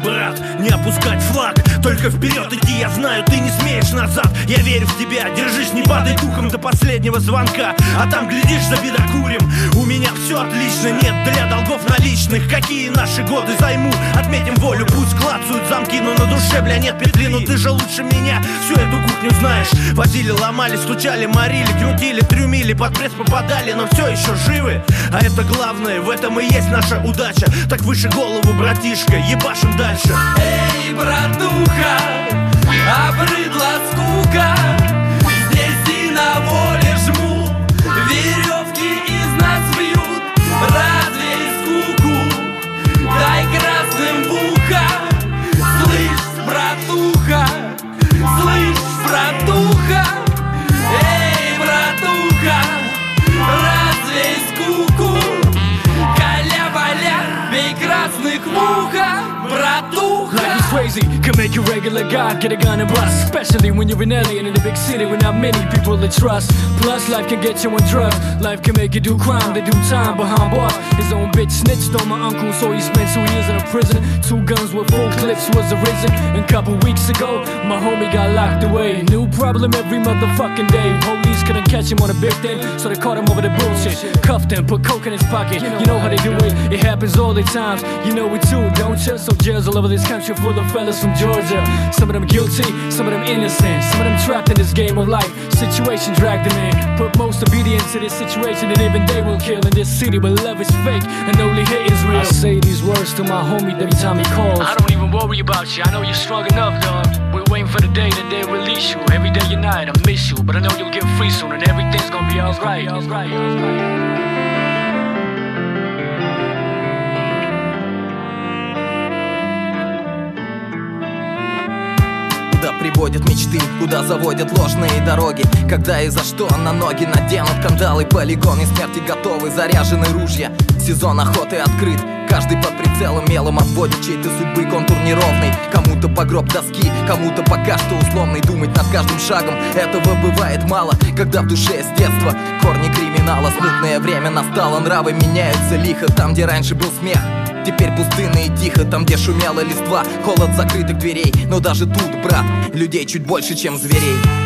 брат, не опускать флаг, только вперед идти, я знаю, ты не смеешь назад. Я верю в тебя, держись, не падай духом до последнего звонка. А там, глядишь, забедокурим. У меня все отлично, нет для долгов наличных. Какие наши годы займу, отметим волю. Пусть клацают замки, но на душе, бля, нет петли. Но ты же лучше меня всю эту кухню знаешь. Возили, ломали, стучали, морили, крутили, трюмили, под пресс попадали, но все еще живы. А это главное, в этом и есть наша удача. Так выше голову, братишка, ебашим дальше. Эй, братуха, обрыдла скука. Здесь и на воле жмут, веревки из нас бьют. Развей скуку, дай красным в ухо. Слышь, братуха, слышь, братуха. Эй, братуха, развей скуку. Каля-валя, бей красных в ухо, братуха. Life is crazy, can make you regular guy, get a gun and bust. Especially when you're an alien in a big city with not many people to trust. Plus life can get you on drugs, life can make you do crime. They do time behind bars. His own bitch snitched on my uncle, so he spent 2 years in a prison. 2 guns with 4 clips was arisen. And couple weeks ago, my homie got locked away. New problem every motherfucking day. Police couldn't catch him on a big thing, so they caught him over the bullshit. Cuffed him, put coke in his pocket. You know how they do it, it happens all the times. You know it too, don't you? So jails all over this country full of fellas from Georgia. Some of them guilty, some of them innocent. Some of them trapped in this game of life. Situation dragged them in. Put most obedience to this situation, and even they will kill in this city. But love is fake, and only hate is real. I say these words to my homie every time he calls. I don't even worry about you, I know you're strong enough, dog. We're waiting for the day that they release you. Every day and night, I miss you, but I know you'll get free soon, and everything's gonna be alright. Куда приводят мечты, куда заводят ложные дороги. Когда и за что на ноги наденут кандалы. Полигоны смерти готовы, заряжены ружья. Сезон охоты открыт, каждый под прицелом мелом обводит чьей-то судьбы контур неровный. Кому-то по гроб доски, кому-то пока что условный. Думать над каждым шагом, этого бывает мало. Когда в душе с детства корни криминала. Смутное время настало, нравы меняются лихо. Там, где раньше был смех, теперь пустынно и тихо. Там, где шумела листва, холод закрытых дверей. Но даже тут, брат, людей чуть больше, чем зверей.